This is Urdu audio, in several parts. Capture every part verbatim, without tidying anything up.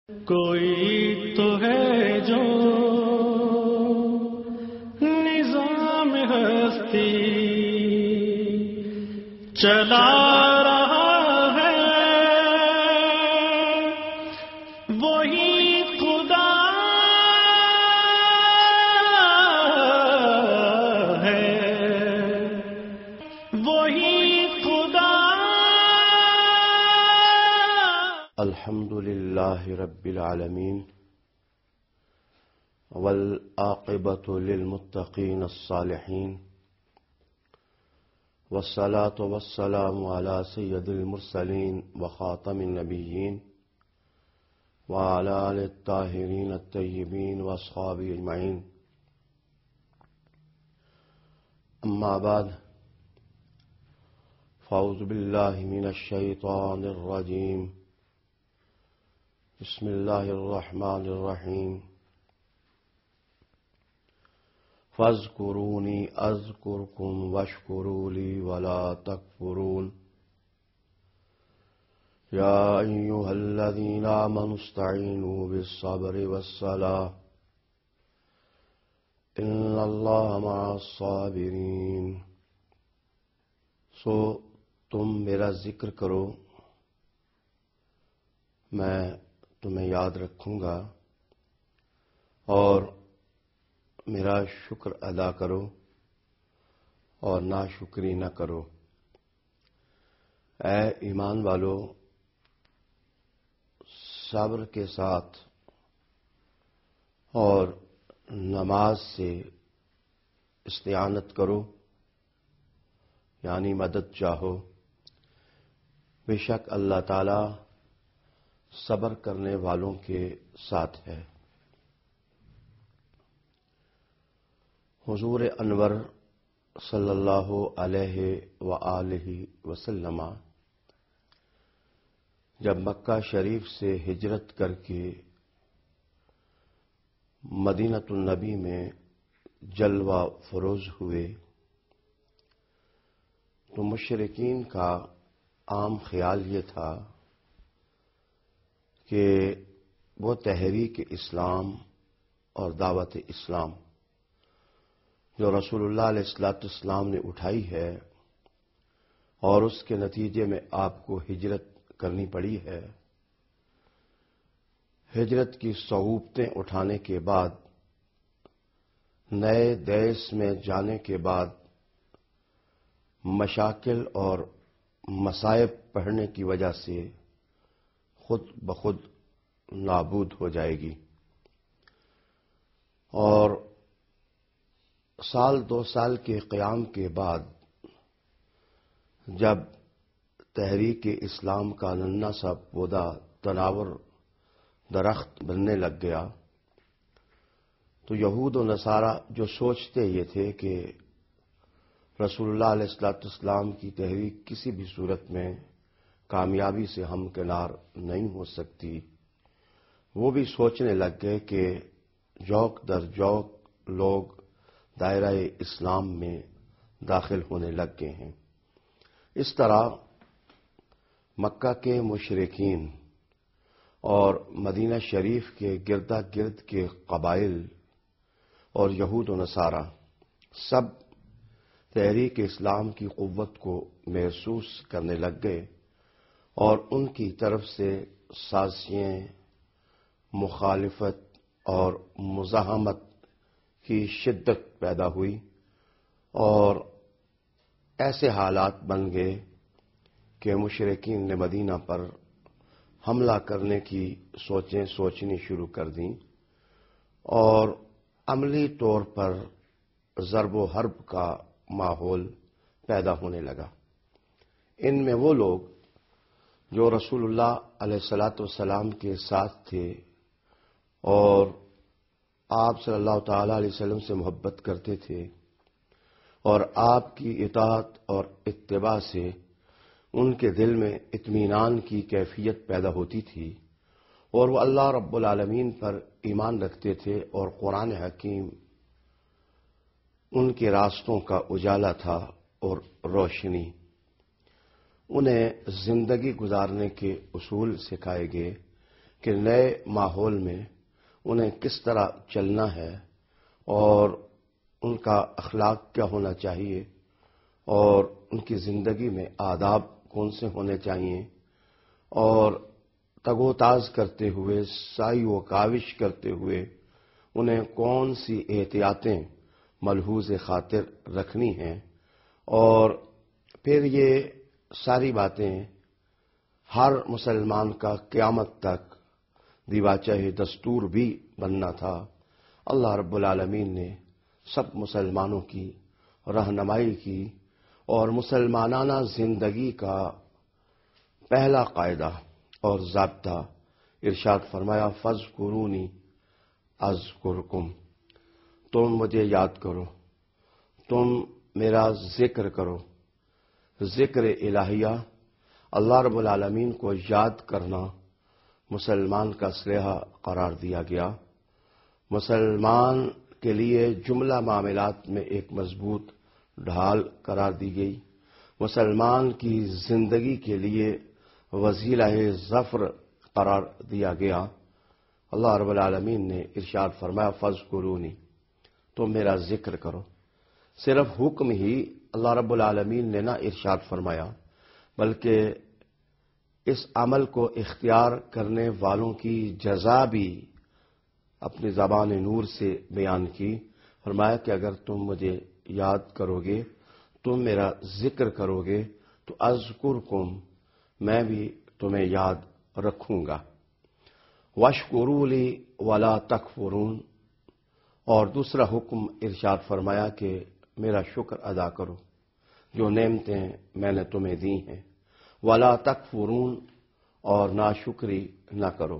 کوئی تو ہے جو نظام ہستی چلا رہا ہے، وہی خدا ہے، وہی خدا۔ الحمد للہ رب العالمین والعاقبۃ للمتقین الصالحین والصلاة والسلام علی سید المرسلین وخاتم النبیین وعلی آلہ الطاہرین الطیبین واصحابہ اجمعین، اما بعد فاعوذ باللہ من الشیطان الرجیم، بسم اللہ الرحمن الرحیم۔ فاذکرونی اذکرکم واشکروا لی ولا تکفرون۔ یا ایھا الذین آمنوا استعینوا بالصبر والصلاۃ ان اللہ مع الصابرین۔ سو تم میرا ذکر کرو، میں تمہیں یاد رکھوں گا، اور میرا شکر ادا کرو اور ناشکری نہ کرو۔ اے ایمان والو، صبر کے ساتھ اور نماز سے استعانت کرو، یعنی مدد چاہو۔ بے شک اللہ تعالی صبر کرنے والوں کے ساتھ ہے۔ حضور انور صلی اللہ علیہ وآلہ وسلم جب مکہ شریف سے ہجرت کر کے مدینۃ النبی میں جلوہ فروز ہوئے تو مشرکین کا عام خیال یہ تھا کہ وہ تحریک اسلام اور دعوت اسلام جو رسول اللہ علیہ الصلوۃ والسلام نے اٹھائی ہے اور اس کے نتیجے میں آپ کو ہجرت کرنی پڑی ہے، ہجرت کی صعوبتیں اٹھانے کے بعد، نئے دیس میں جانے کے بعد مشاکل اور مصائب پڑھنے کی وجہ سے خود بخود نابود ہو جائے گی، اور سال دو سال کے قیام کے بعد جب تحریک اسلام کا ننھا سا پودا تناور درخت بننے لگ گیا تو یہود و نصارہ جو سوچتے یہ تھے کہ رسول اللہ علیہ الصلوۃ والسلام کی تحریک کسی بھی صورت میں کامیابی سے ہمکنار نہیں ہو سکتی، وہ بھی سوچنے لگ گئے کہ جوک در جوک لوگ دائرہ اسلام میں داخل ہونے لگ گئے ہیں۔ اس طرح مکہ کے مشرکین اور مدینہ شریف کے گردا گرد کے قبائل اور یہود و نصارہ سب تحریک اسلام کی قوت کو محسوس کرنے لگ گئے، اور ان کی طرف سے سازشیں، مخالفت اور مزاحمت کی شدت پیدا ہوئی، اور ایسے حالات بن گئے کہ مشرکین نے مدینہ پر حملہ کرنے کی سوچیں سوچنی شروع کر دیں، اور عملی طور پر ضرب و حرب کا ماحول پیدا ہونے لگا۔ ان میں وہ لوگ جو رسول اللہ علیہ الصلوۃ والسلام کے ساتھ تھے اور آپ صلی اللہ تعالی علیہ وسلم سے محبت کرتے تھے اور آپ کی اطاعت اور اتباع سے ان کے دل میں اطمینان کی کیفیت پیدا ہوتی تھی، اور وہ اللہ رب العالمین پر ایمان رکھتے تھے، اور قرآن حکیم ان کے راستوں کا اجالا تھا اور روشنی۔ انہیں زندگی گزارنے کے اصول سکھائے گئے کہ نئے ماحول میں انہیں کس طرح چلنا ہے اور ان کا اخلاق کیا ہونا چاہیے اور ان کی زندگی میں آداب کون سے ہونے چاہیے اور تگ و تاز کرتے ہوئے سعی و کاوش کرتے ہوئے انہیں کون سی احتیاطیں ملحوظ خاطر رکھنی ہیں، اور پھر یہ ساری باتیں ہر مسلمان کا قیامت تک دیواچہ دستور بھی بننا تھا۔ اللہ رب العالمین نے سب مسلمانوں کی رہنمائی کی اور مسلمانانہ زندگی کا پہلا قاعدہ اور ضابطہ ارشاد فرمایا، فاذکرونی اذکرکم، تم مجھے یاد کرو، تم میرا ذکر کرو۔ ذکر الہیہ، اللہ رب العالمین کو یاد کرنا مسلمان کا سلیحہ قرار دیا گیا۔ مسلمان کے لیے جملہ معاملات میں ایک مضبوط ڈھال قرار دی گئی، مسلمان کی زندگی کے لیے وسیلہ ظفر قرار دیا گیا۔ اللہ رب العالمین نے ارشاد فرمایا، فاذکرونی، تم میرا ذکر کرو۔ صرف حکم ہی اللہ رب العالمین نے نہ ارشاد فرمایا، بلکہ اس عمل کو اختیار کرنے والوں کی جزا بھی اپنی زبان نور سے بیان کی۔ فرمایا کہ اگر تم مجھے یاد کرو گے، تم میرا ذکر کرو گے تو اذکرکم، میں بھی تمہیں یاد رکھوں گا۔ واشکروا لی ولا تکفرون، اور دوسرا حکم ارشاد فرمایا کہ میرا شکر ادا کرو، جو نعمتیں میں نے تمہیں دی ہیں، ولا تکفرون، اور ناشکری نہ کرو۔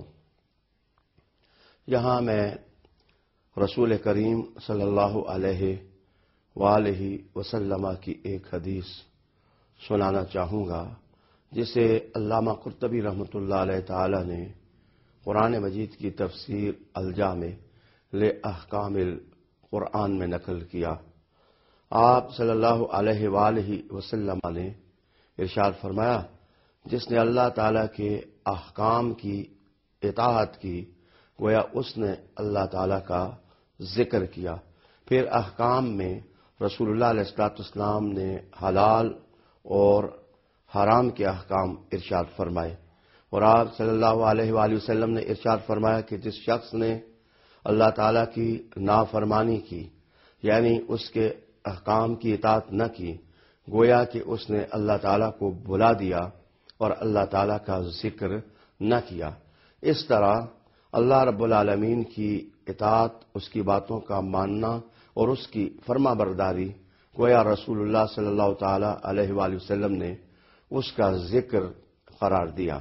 یہاں میں رسول کریم صلی اللہ علیہ وآلہ وسلم کی ایک حدیث سنانا چاہوں گا، جسے علامہ قرطبی رحمۃ اللہ علیہ تعالی نے قرآن مجید کی تفسیر الجامع لاحکام القرآن میں نقل کیا۔ آپ صلی اللہ علیہ وآلہ وسلم نے ارشاد فرمایا، جس نے اللہ تعالیٰ کے احکام کی اطاعت کی، گویا اس نے اللہ تعالیٰ کا ذکر کیا۔ پھر احکام میں رسول اللہ علیہ الصلوۃ والسلام نے حلال اور حرام کے احکام ارشاد فرمائے، اور آپ صلی اللہ علیہ وآلہ وسلم نے ارشاد فرمایا کہ جس شخص نے اللہ تعالیٰ کی نافرمانی کی، یعنی اس کے احکام کی اطاعت نہ کی، گویا کہ اس نے اللہ تعالیٰ کو بھلا دیا اور اللہ تعالیٰ کا ذکر نہ کیا۔ اس طرح اللہ رب العالمین کی اطاعت، اس کی باتوں کا ماننا اور اس کی فرما برداری، گویا رسول اللہ صلی اللہ تعالی علیہ وآلہ وسلم نے اس کا ذکر قرار دیا۔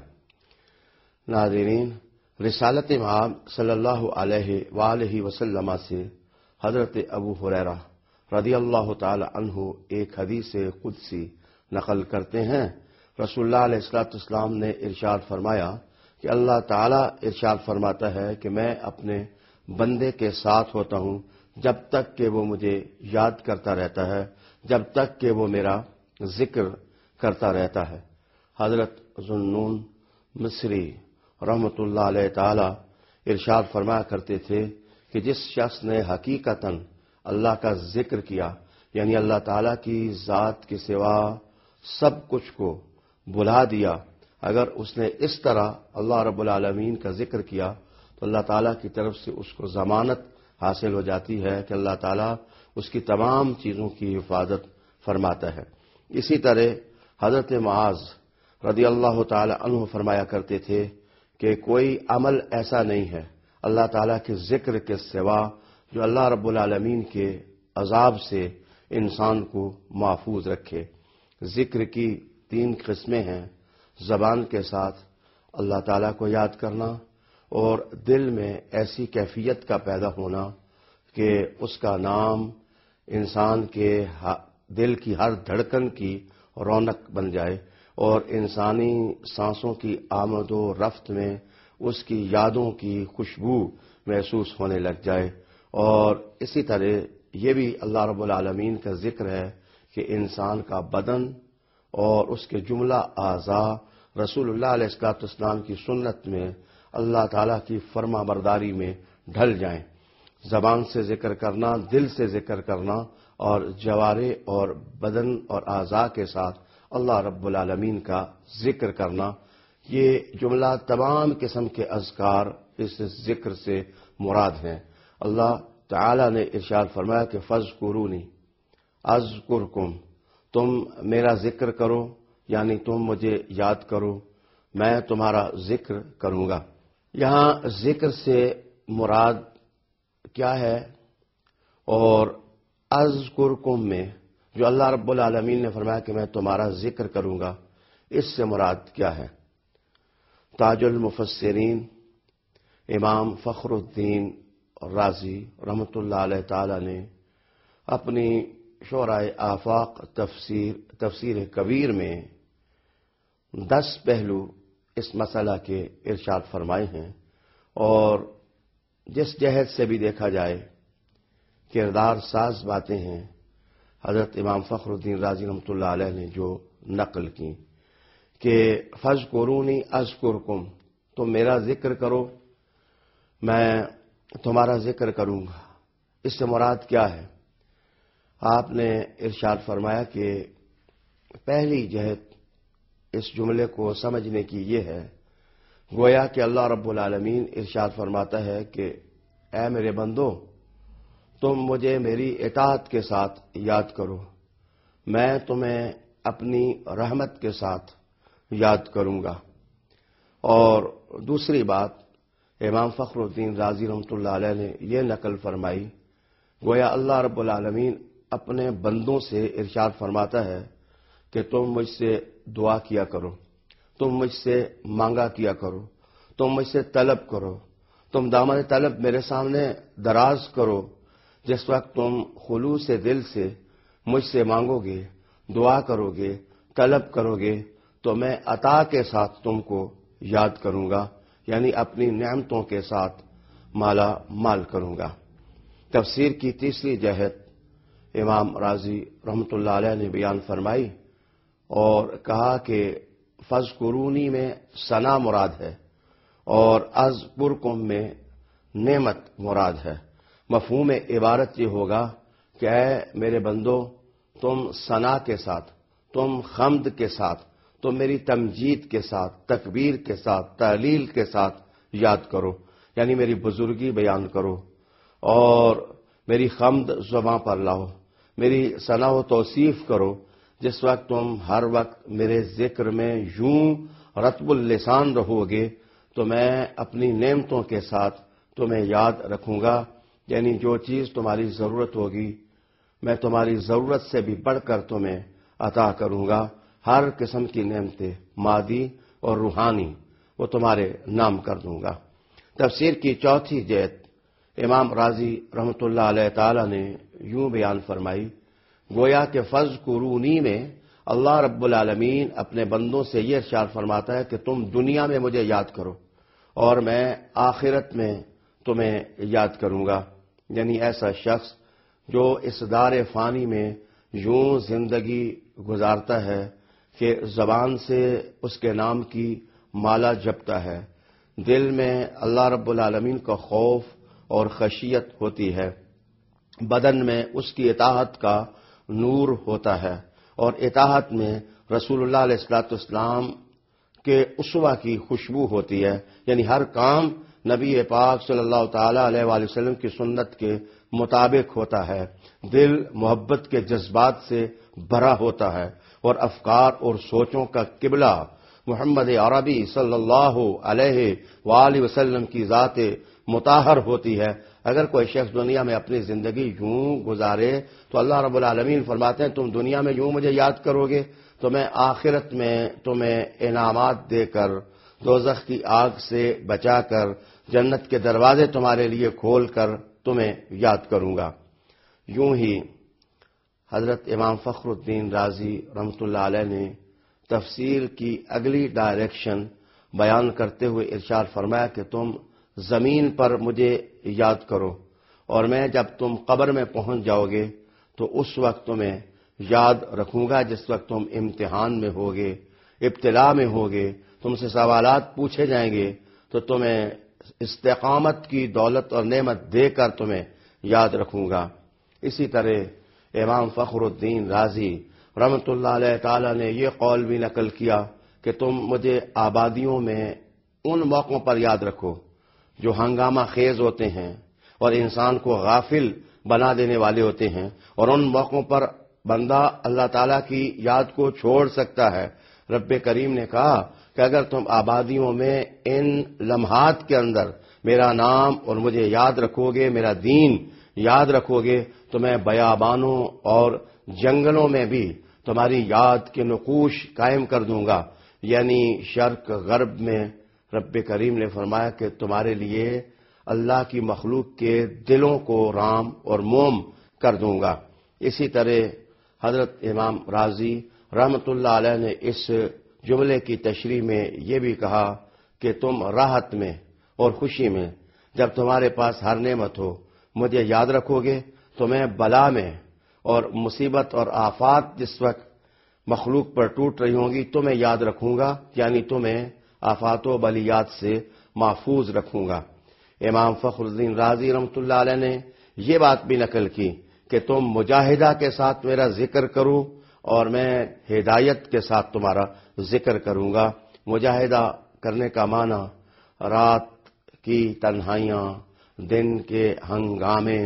ناظرین، رسالت مآب صلی اللہ علیہ وآلہ وسلم سے حضرت ابو ہریرہ رضی اللہ تعالی عنہ ایک حدیث قدسی نقل کرتے ہیں۔ رسول اللہ علیہ الصلوۃ والسلام نے ارشاد فرمایا کہ اللہ تعالیٰ ارشاد فرماتا ہے کہ میں اپنے بندے کے ساتھ ہوتا ہوں جب تک کہ وہ مجھے یاد کرتا رہتا ہے، جب تک کہ وہ میرا ذکر کرتا رہتا ہے۔ حضرت ذوالنون مصری رحمۃ اللہ علیہ تعالی ارشاد فرمایا کرتے تھے کہ جس شخص نے حقیقتاً اللہ کا ذکر کیا، یعنی اللہ تعالیٰ کی ذات کے سوا سب کچھ کو بھلا دیا، اگر اس نے اس طرح اللہ رب العالمین کا ذکر کیا تو اللہ تعالیٰ کی طرف سے اس کو ضمانت حاصل ہو جاتی ہے کہ اللہ تعالیٰ اس کی تمام چیزوں کی حفاظت فرماتا ہے۔ اسی طرح حضرت معاذ رضی اللہ تعالی عنہ فرمایا کرتے تھے کہ کوئی عمل ایسا نہیں ہے اللہ تعالیٰ کے ذکر کے سوا جو اللہ رب العالمین کے عذاب سے انسان کو محفوظ رکھے۔ ذکر کی تین قسمیں ہیں، زبان کے ساتھ اللہ تعالیٰ کو یاد کرنا، اور دل میں ایسی کیفیت کا پیدا ہونا کہ اس کا نام انسان کے دل کی ہر دھڑکن کی رونق بن جائے، اور انسانی سانسوں کی آمد و رفت میں اس کی یادوں کی خوشبو محسوس ہونے لگ جائے۔ اور اسی طرح یہ بھی اللہ رب العالمین کا ذکر ہے کہ انسان کا بدن اور اس کے جملہ اعضاء رسول اللہ علیہ الصلوۃ والسلام کی سنت میں اللہ تعالیٰ کی فرما برداری میں ڈھل جائیں. زبان سے ذکر کرنا، دل سے ذکر کرنا اور جوارے اور بدن اور اعضاء کے ساتھ اللہ رب العالمین کا ذکر کرنا، یہ جملہ تمام قسم کے اذکار اس ذکر سے مراد ہیں. اللہ تعالیٰ نے ارشاد فرمایا کہ فاذکرونی اذکرکم، تم میرا ذکر کرو یعنی تم مجھے یاد کرو، میں تمہارا ذکر کروں گا. یہاں ذکر سے مراد کیا ہے اور اذکرکم میں جو اللہ رب العالمین نے فرمایا کہ میں تمہارا ذکر کروں گا، اس سے مراد کیا ہے؟ تاج المفسرین امام فخر الدین رازی رحمۃ اللہ علیہ تعالی نے اپنی شورائے آفاق تفسیر تفسیر کبیر میں دس پہلو اس مسئلہ کے ارشاد فرمائے ہیں، اور جس جہت سے بھی دیکھا جائے کردار ساز باتیں ہیں حضرت امام فخر الدین رازی رحمۃ اللہ علیہ نے جو نقل کی کہ فاذکرونی اذکرکم، تم میرا ذکر کرو میں تمہارا ذکر کروں گا. اس سے مراد کیا ہے؟ آپ نے ارشاد فرمایا کہ پہلی جہت اس جملے کو سمجھنے کی یہ ہے، گویا کہ اللہ رب العالمین ارشاد فرماتا ہے کہ اے میرے بندو، تم مجھے میری اطاعت کے ساتھ یاد کرو، میں تمہیں اپنی رحمت کے ساتھ یاد کروں گا. اور دوسری بات امام فخر الدین رازی رحمۃ اللہ علیہ نے یہ نقل فرمائی، گویا اللہ رب العالمین اپنے بندوں سے ارشاد فرماتا ہے کہ تم مجھ سے دعا کیا کرو، تم مجھ سے مانگا کیا کرو، تم مجھ سے طلب کرو، تم دامن طلب میرے سامنے دراز کرو. جس وقت تم خلوص دل سے مجھ سے مانگو گے، دعا کرو گے، طلب کرو گے تو میں عطا کے ساتھ تم کو یاد کروں گا، یعنی اپنی نعمتوں کے ساتھ مالا مال کروں گا. تفسیر کی تیسری جہت امام رازی رحمۃ اللہ علیہ نے بیان فرمائی اور کہا کہ فاذکرونی میں ثنا مراد ہے اور اذکرکم میں نعمت مراد ہے. مفہوم عبارت یہ ہوگا کہ اے میرے بندو، تم ثنا کے ساتھ، تم حمد کے ساتھ، تم میری تمجید کے ساتھ، تکبیر کے ساتھ، تحلیل کے ساتھ یاد کرو، یعنی میری بزرگی بیان کرو اور میری حمد زباں پر لاؤ، میری ثنا و توصیف کرو. جس وقت تم ہر وقت میرے ذکر میں یوں رطب اللسان رہو گے تو میں اپنی نعمتوں کے ساتھ تمہیں یاد رکھوں گا، یعنی جو چیز تمہاری ضرورت ہوگی میں تمہاری ضرورت سے بھی بڑھ کر تمہیں عطا کروں گا. ہر قسم کی نعمتیں مادی اور روحانی وہ تمہارے نام کر دوں گا. تفسیر کی چوتھی جہت امام رازی رحمۃ اللہ علیہ تعالی نے یوں بیان فرمائی، گویا کہ فاذکرونی میں اللہ رب العالمین اپنے بندوں سے یہ ارشاد فرماتا ہے کہ تم دنیا میں مجھے یاد کرو اور میں آخرت میں تمہیں یاد کروں گا. یعنی ایسا شخص جو اس دار فانی میں یوں زندگی گزارتا ہے کہ زبان سے اس کے نام کی مالا جپتا ہے، دل میں اللہ رب العالمین کا خوف اور خشیت ہوتی ہے، بدن میں اس کی اطاعت کا نور ہوتا ہے اور اطاعت میں رسول اللہ علیہ الصلوۃ والسلام کے اسوہ کی خوشبو ہوتی ہے، یعنی ہر کام نبی پاک صلی اللہ تعالی علیہ وآلہ وسلم کی سنت کے مطابق ہوتا ہے، دل محبت کے جذبات سے بھرا ہوتا ہے اور افکار اور سوچوں کا قبلہ محمد عربی صلی اللہ علیہ وآلہ وسلم کی ذات مطہر ہوتی ہے. اگر کوئی شخص دنیا میں اپنی زندگی یوں گزارے تو اللہ رب العالمین فرماتے ہیں تم دنیا میں یوں مجھے یاد کرو گے تو میں آخرت میں تمہیں انعامات دے کر، دوزخ کی آگ سے بچا کر، جنت کے دروازے تمہارے لیے کھول کر تمہیں یاد کروں گا. یوں ہی حضرت امام فخر الدین رازی رحمۃ اللہ علیہ نے تفسیر کی اگلی ڈائریکشن بیان کرتے ہوئے ارشاد فرمایا کہ تم زمین پر مجھے یاد کرو اور میں جب تم قبر میں پہنچ جاؤ گے تو اس وقت تمہیں یاد رکھوں گا، جس وقت تم امتحان میں ہوگے، ابتلا میں ہوگے، تم سے سوالات پوچھے جائیں گے تو تمہیں استقامت کی دولت اور نعمت دے کر تمہیں یاد رکھوں گا۔ اسی طرح امام فخر الدین رازی رحمۃ اللہ علیہ تعالی نے یہ قول بھی نقل کیا کہ تم مجھے آبادیوں میں ان موقعوں پر یاد رکھو جو ہنگامہ خیز ہوتے ہیں اور انسان کو غافل بنا دینے والے ہوتے ہیں، اور ان موقعوں پر بندہ اللہ تعالیٰ کی یاد کو چھوڑ سکتا ہے۔ رب کریم نے کہا کہ اگر تم آبادیوں میں ان لمحات کے اندر میرا نام اور مجھے یاد رکھو گے، میرا دین یاد رکھو گے، تو میں بیابانوں اور جنگلوں میں بھی تمہاری یاد کے نقوش قائم کر دوں گا۔ یعنی شرق غرب میں رب کریم نے فرمایا کہ تمہارے لیے اللہ کی مخلوق کے دلوں کو رام اور موم کر دوں گا۔ اسی طرح حضرت امام رازی رحمۃ اللہ علیہ نے اس جملے کی تشریح میں یہ بھی کہا کہ تم راحت میں اور خوشی میں جب تمہارے پاس ہر نعمت ہو مجھے یاد رکھو گے، تو میں بلا میں اور مصیبت اور آفات جس وقت مخلوق پر ٹوٹ رہی ہوں گی تمہیں یاد رکھوں گا، یعنی تمہیں آفات و بلیات سے محفوظ رکھوں گا۔ امام فخر الدین رازی رحمۃ اللہ علیہ نے یہ بات بھی نقل کی کہ تم مجاہدہ کے ساتھ میرا ذکر کرو اور میں ہدایت کے ساتھ تمہارا ذکر کروں گا۔ مجاہدہ کرنے کا معنی رات کی تنہائیاں، دن کے ہنگامے،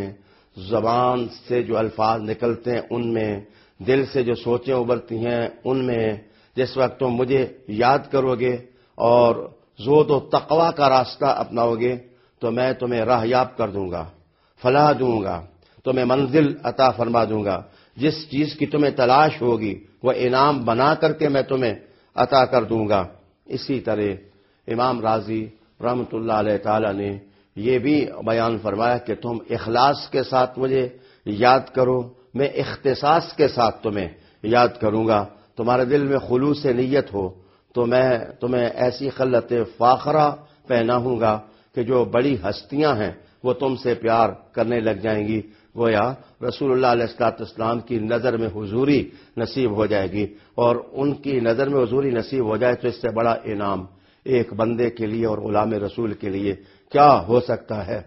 زبان سے جو الفاظ نکلتے ہیں ان میں، دل سے جو سوچیں ابھرتی ہیں ان میں، جس وقت تم مجھے یاد کرو گے اور زہد و تقوی کا راستہ اپناؤ گے تو میں تمہیں راہ یاب کر دوں گا، فلاح دوں گا، تمہیں منزل عطا فرما دوں گا۔ جس چیز کی تمہیں تلاش ہوگی وہ انعام بنا کر کے میں تمہیں عطا کر دوں گا۔ اسی طرح امام رازی رحمۃ اللہ علیہ تعالی نے یہ بھی بیان فرمایا کہ تم اخلاص کے ساتھ مجھے یاد کرو، میں اختصاص کے ساتھ تمہیں یاد کروں گا۔ تمہارے دل میں خلوص نیت ہو تو میں تمہیں ایسی خلت فاخرہ پہناؤں گا کہ جو بڑی ہستیاں ہیں وہ تم سے پیار کرنے لگ جائیں گی، گویا رسول اللہ علیہ السلام کی نظر میں حضوری نصیب ہو جائے گی، اور ان کی نظر میں حضوری نصیب ہو جائے تو اس سے بڑا انعام ایک بندے کے لیے اور غلام رسول کے لیے کیا ہو سکتا ہے۔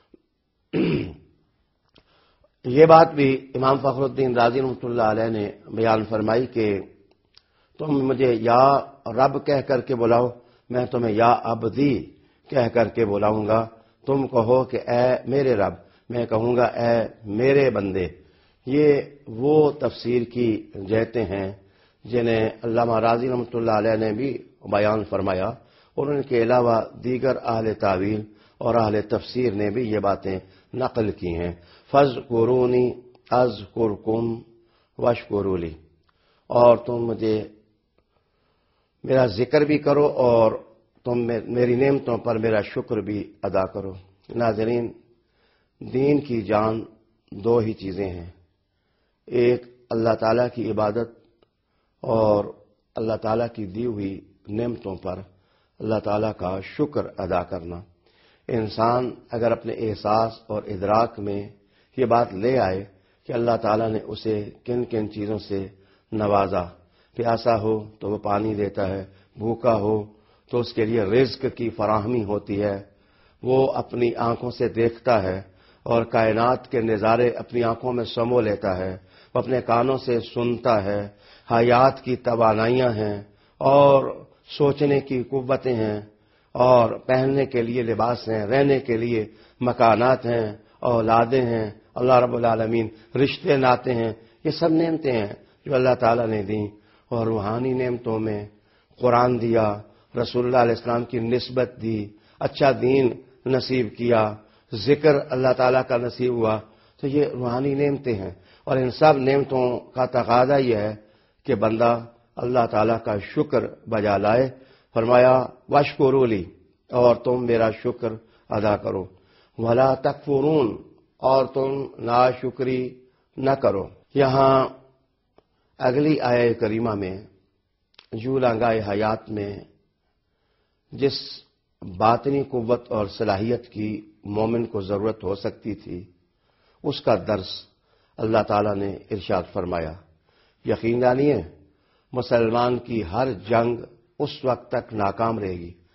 یہ بات بھی امام فخر الدین رازی رحمۃ اللہ علیہ نے بیان فرمائی کہ تم مجھے یا رب کہہ کر کے بلاؤ، میں تمہیں یا عبدی کہہ کر کے بلاؤں گا۔ تم کہو کہ اے میرے رب، میں کہوں گا اے میرے بندے۔ یہ وہ تفسیر کی جہتیں ہیں جنہیں علامہ رازی رحمۃ اللہ علیہ نے بھی بیان فرمایا، اور ان کے علاوہ دیگر اہل تعویل اور اہل تفسیر نے بھی یہ باتیں نقل کی ہیں۔ فاذکرونی اذکرکم واشکروا لی، اور تم مجھے میرا ذکر بھی کرو اور تم میری نعمتوں پر میرا شکر بھی ادا کرو۔ ناظرین، دین کی جان دو ہی چیزیں ہیں، ایک اللہ تعالیٰ کی عبادت اور اللہ تعالیٰ کی دی ہوئی نعمتوں پر اللہ تعالیٰ کا شکر ادا کرنا۔ انسان اگر اپنے احساس اور ادراک میں یہ بات لے آئے کہ اللہ تعالیٰ نے اسے کن کن چیزوں سے نوازا، پیاسا ہو تو وہ پانی دیتا ہے، بھوکا ہو تو اس کے لیے رزق کی فراہمی ہوتی ہے، وہ اپنی آنکھوں سے دیکھتا ہے اور کائنات کے نظارے اپنی آنکھوں میں سمو لیتا ہے، وہ اپنے کانوں سے سنتا ہے، حیات کی توانائیاں ہیں اور سوچنے کی قوتیں ہیں، اور پہننے کے لیے لباس ہیں، رہنے کے لیے مکانات ہیں، اولادیں ہیں، اللہ رب العالمین رشتے ناتے ہیں، یہ سب نعمتیں ہیں جو اللہ تعالیٰ نے دیں۔ اور روحانی نعمتوں میں قرآن دیا، رسول اللہ علیہ السلام کی نسبت دی، اچھا دین نصیب کیا، ذکر اللہ تعالیٰ کا نصیب ہوا، تو یہ روحانی نعمتیں ہیں۔ اور ان سب نعمتوں کا تقاضا یہ ہے کہ بندہ اللہ تعالیٰ کا شکر بجا لائے۔ فرمایا واشکروا لی، اور تم میرا شکر ادا کرو، ولا تکفرون، اور تم ناشکری نہ کرو۔ یہاں اگلی آیہ کریمہ میں جولانگائے حیات میں جس باطنی قوت اور صلاحیت کی مومن کو ضرورت ہو سکتی تھی اس کا درس اللہ تعالیٰ نے ارشاد فرمایا۔ یقین جانیے مسلمان کی ہر جنگ اس وقت تک ناکام رہے گی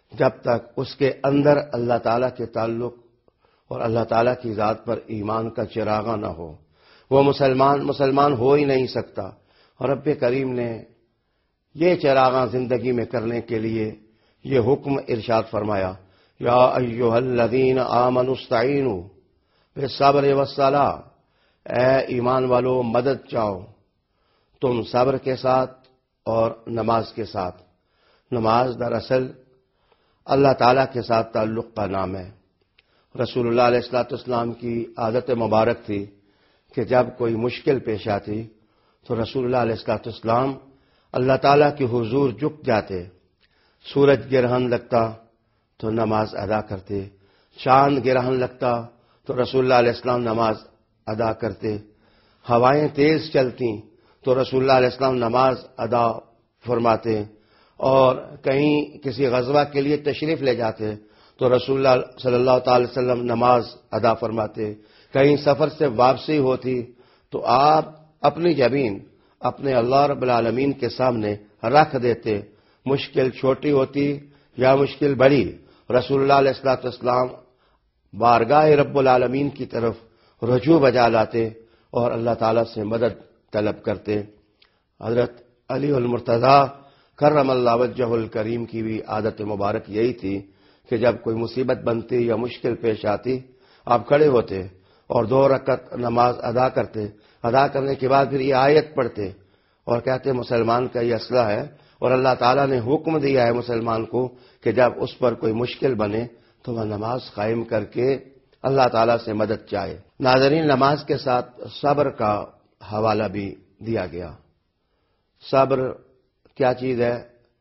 جب تک اس کے اندر اللہ تعالیٰ کے تعلق اور اللہ تعالیٰ کی ذات پر ایمان کا چراغاں نہ ہو، وہ مسلمان مسلمان ہو ہی نہیں سکتا۔ اور رب کریم نے یہ چراغاں زندگی میں کرنے کے لیے یہ حکم ارشاد فرمایا، یا ایھا الذین آمنوا استعینوا بالصبر والصلاۃ، اے ایمان والو مدد چاہو تم صبر کے ساتھ اور نماز کے ساتھ۔ نماز دراصل اللہ تعالیٰ کے ساتھ تعلق کا نام ہے۔ رسول اللہ علیہ الصلوۃ والسلام کی عادت مبارک تھی کہ جب کوئی مشکل پیش آتی تو رسول اللہ علیہ الصلوۃ والسلام اللہ تعالیٰ کے حضور جھک جاتے، سورج گرہن لگتا تو نماز ادا کرتے، چاند گرہن لگتا تو رسول اللہ علیہ السلام نماز ادا کرتے، ہوائیں تیز چلتی تو رسول اللہ علیہ السلام نماز ادا فرماتے، اور کہیں کسی غزوہ کے لیے تشریف لے جاتے تو رسول اللہ صلی اللہ تعالی وسلم نماز ادا فرماتے، کہیں سفر سے واپسی ہوتی تو آپ اپنی جبین اپنے اللہ رب العالمین کے سامنے رکھ دیتے، مشکل چھوٹی ہوتی یا مشکل بڑی، رسول اللہ علیہ الصلوۃ والسلام بارگاہ رب العالمین کی طرف رجوع بجا لاتے اور اللہ تعالیٰ سے مدد طلب کرتے۔ حضرت علی المرتضیٰ کرم اللہ وجہہ الکریم کی بھی عادت مبارک یہی تھی کہ جب کوئی مصیبت بنتی یا مشکل پیش آتی آپ کھڑے ہوتے اور دو رکعت نماز ادا کرتے، ادا کرنے کے بعد پھر یہ آیت پڑھتے اور کہتے مسلمان کا یہ اسلحہ ہے اور اللہ تعالیٰ نے حکم دیا ہے مسلمان کو کہ جب اس پر کوئی مشکل بنے تو وہ نماز قائم کر کے اللہ تعالیٰ سے مدد چاہے۔ ناظرین، نماز کے ساتھ صبر کا حوالہ بھی دیا گیا۔ صبر کیا چیز ہے؟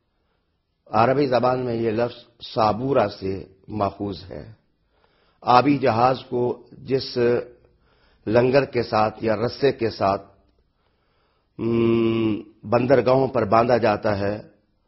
عربی زبان میں یہ لفظ صابورہ سے ماخوذ ہے۔ آبی جہاز کو جس لنگر کے ساتھ یا رسے کے ساتھ بندرگاہوں پر باندھا جاتا ہے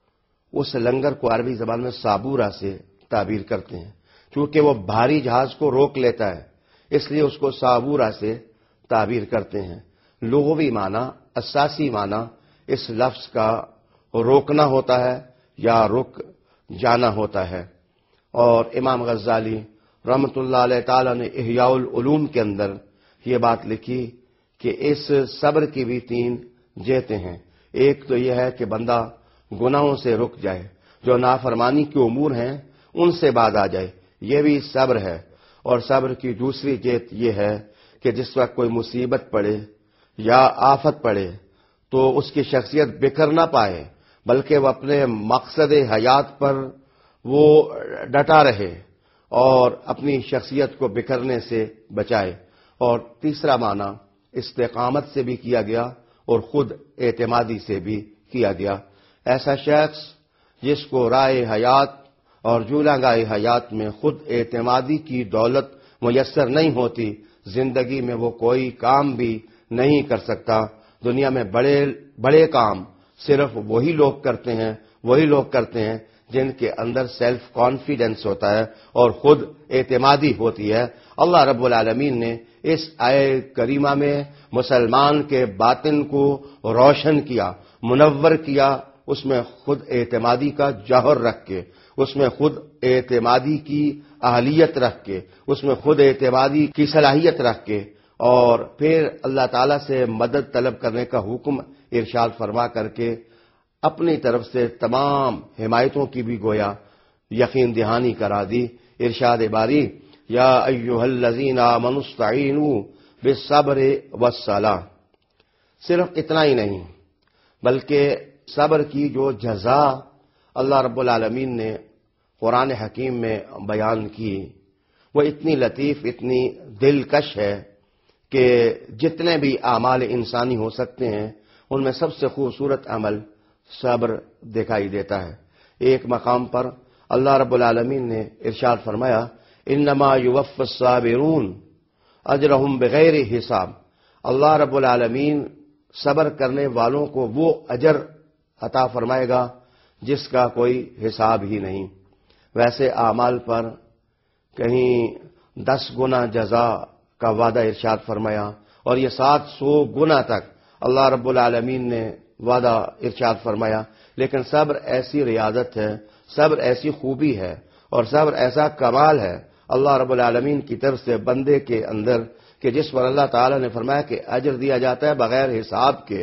اس لنگر کو عربی زبان میں صابورہ سے تعبیر کرتے ہیں، چونکہ وہ بھاری جہاز کو روک لیتا ہے اس لیے اس کو صابورہ سے تعبیر کرتے ہیں۔ لغوی معنی، اساسی معنی اس لفظ کا روکنا ہوتا ہے یا رک جانا ہوتا ہے۔ اور امام غزالی رحمۃ اللہ علیہ تعالی نے احیاء العلوم کے اندر یہ بات لکھی کہ اس صبر کی بھی تین جہتیں ہیں۔ ایک تو یہ ہے کہ بندہ گناہوں سے رک جائے، جو نافرمانی کے امور ہیں ان سے باز آ جائے، یہ بھی صبر ہے۔ اور صبر کی دوسری جہت یہ ہے کہ جس وقت کوئی مصیبت پڑے یا آفت پڑے تو اس کی شخصیت بکھر نہ پائے، بلکہ وہ اپنے مقصد حیات پر وہ ڈٹا رہے اور اپنی شخصیت کو بکھرنے سے بچائے۔ اور تیسرا معنی استقامت سے بھی کیا گیا اور خود اعتمادی سے بھی کیا گیا۔ ایسا شخص جس کو راہ حیات اور جولانگاہ حیات میں خود اعتمادی کی دولت میسر نہیں ہوتی، زندگی میں وہ کوئی کام بھی نہیں کر سکتا۔ دنیا میں بڑے بڑے کام صرف وہی لوگ کرتے ہیں وہی لوگ کرتے ہیں جن کے اندر سیلف کانفیڈنس ہوتا ہے اور خود اعتمادی ہوتی ہے۔ اللہ رب العالمین نے اس آیت کریمہ میں مسلمان کے باطن کو روشن کیا، منور کیا، اس میں خود اعتمادی کا جوہر رکھ کے، اس میں خود اعتمادی کی اہلیت رکھ کے، اس میں خود اعتمادی کی صلاحیت رکھ کے، اور پھر اللہ تعالیٰ سے مدد طلب کرنے کا حکم ارشاد فرما کر کے اپنی طرف سے تمام حمایتوں کی بھی گویا یقین دہانی کرا دی۔ ارشاد باری، یا ایھا الذین آمنوا استعینوا بالصبر والصلاۃ، صرف اتنا ہی نہیں بلکہ صبر کی جو جزا اللہ رب العالمین نے قرآن حکیم میں بیان کی وہ اتنی لطیف، اتنی دلکش ہے کہ جتنے بھی اعمال انسانی ہو سکتے ہیں ان میں سب سے خوبصورت عمل صبر دکھائی دیتا ہے۔ ایک مقام پر اللہ رب العالمین نے ارشاد فرمایا، انما یوفی الصابرون اجرہم بغیر حساب، اللہ رب العالمین صبر کرنے والوں کو وہ اجر عطا فرمائے گا جس کا کوئی حساب ہی نہیں۔ ویسے اعمال پر کہیں دس گنا جزا کا وعدہ ارشاد فرمایا اور یہ سات سو گنا تک اللہ رب العالمین نے وعدہ ارشاد فرمایا، لیکن صبر ایسی ریاضت ہے، صبر ایسی خوبی ہے اور صبر ایسا کمال ہے اللہ رب العالمین کی طرف سے بندے کے اندر کہ جس پر اللہ تعالیٰ نے فرمایا کہ اجر دیا جاتا ہے بغیر حساب کے،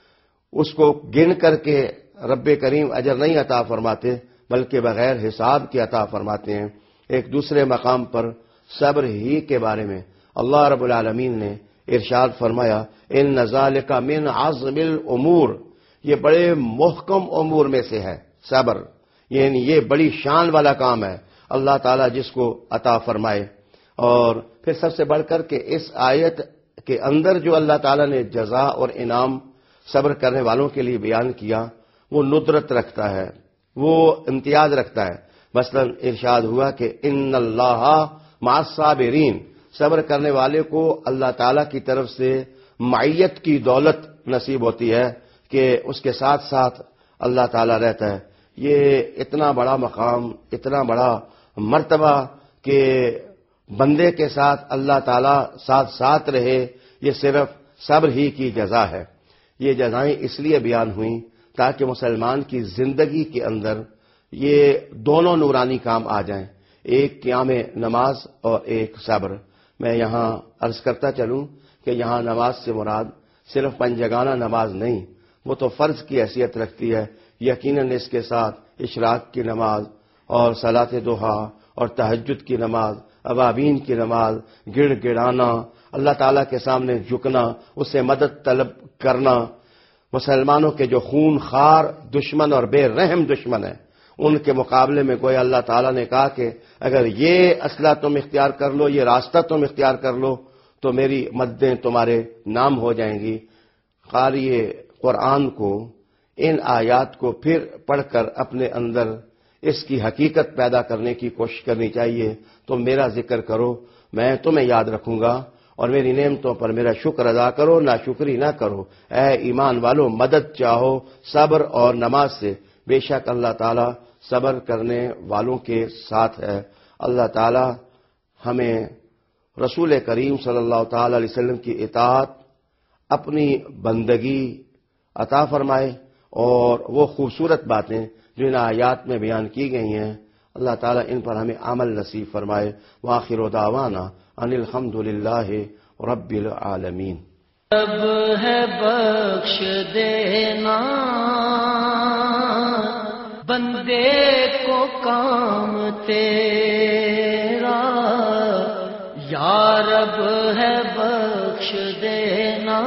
اس کو گن کر کے رب کریم اجر نہیں عطا فرماتے بلکہ بغیر حساب کے عطا فرماتے ہیں۔ ایک دوسرے مقام پر صبر ہی کے بارے میں اللہ رب العالمین نے ارشاد فرمایا ان ذالک من عزم الامور، یہ بڑے محکم امور میں سے ہے صبر، یعنی یہ بڑی شان والا کام ہے اللہ تعالیٰ جس کو عطا فرمائے۔ اور پھر سب سے بڑھ کر کے اس آیت کے اندر جو اللہ تعالیٰ نے جزا اور انعام صبر کرنے والوں کے لیے بیان کیا وہ ندرت رکھتا ہے، وہ امتیاز رکھتا ہے۔ مثلا ارشاد ہوا کہ ان اللہ مع الصابرین، صبر کرنے والے کو اللہ تعالیٰ کی طرف سے معیت کی دولت نصیب ہوتی ہے کہ اس کے ساتھ ساتھ اللہ تعالیٰ رہتا ہے۔ یہ اتنا بڑا مقام، اتنا بڑا مرتبہ کہ بندے کے ساتھ اللہ تعالیٰ ساتھ ساتھ رہے، یہ صرف صبر ہی کی جزا ہے۔ یہ جزائیں اس لیے بیان ہوئیں تاکہ مسلمان کی زندگی کے اندر یہ دونوں نورانی کام آ جائیں، ایک قیام نماز اور ایک صبر۔ میں یہاں عرض کرتا چلوں کہ یہاں نماز سے مراد صرف پنجگانہ نماز نہیں، وہ تو فرض کی حیثیت رکھتی ہے، یقیناً اس کے ساتھ اشراق کی نماز اور صلاۃ ضحیٰ اور تہجد کی نماز، اوابین کی نماز، گڑ گڑانا، اللہ تعالیٰ کے سامنے جھکنا، اس سے مدد طلب کرنا۔ مسلمانوں کے جو خون خار دشمن اور بے رحم دشمن ہیں ان کے مقابلے میں گویا اللہ تعالیٰ نے کہا کہ اگر یہ اسلحہ تم اختیار کر لو، یہ راستہ تم اختیار کر لو تو میری مددیں تمہارے نام ہو جائیں گی۔ قاری قرآن کو ان آیات کو پھر پڑھ کر اپنے اندر اس کی حقیقت پیدا کرنے کی کوشش کرنی چاہیے۔ تم میرا ذکر کرو، میں تمہیں یاد رکھوں گا، اور میری نعمتوں پر میرا شکر ادا کرو، ناشکری نہ کرو۔ اے ایمان والو، مدد چاہو صبر اور نماز سے، بے شک اللہ تعالیٰ صبر کرنے والوں کے ساتھ ہے۔ اللہ تعالیٰ ہمیں رسول کریم صلی اللہ تعالی علیہ وسلم کی اطاعت، اپنی بندگی عطا فرمائے، اور وہ خوبصورت باتیں جو ان آیات میں بیان کی گئی ہیں اللہ تعالیٰ ان پر ہمیں عمل نصیب فرمائے۔ وآخر دعوانا ان الحمد للہ رب العالمین۔ اب ہے بخش دینا بندے کو کام تیرا، یا رب ہے بخش دینا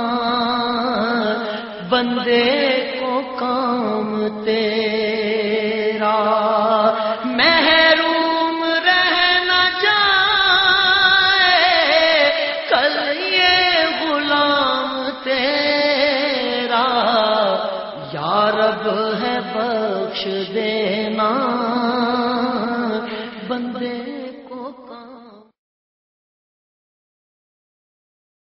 بندے کو کام تیرا، محروم رہ نہ جائے کل یہ غلام تیرا، یا رب ہے بخش دے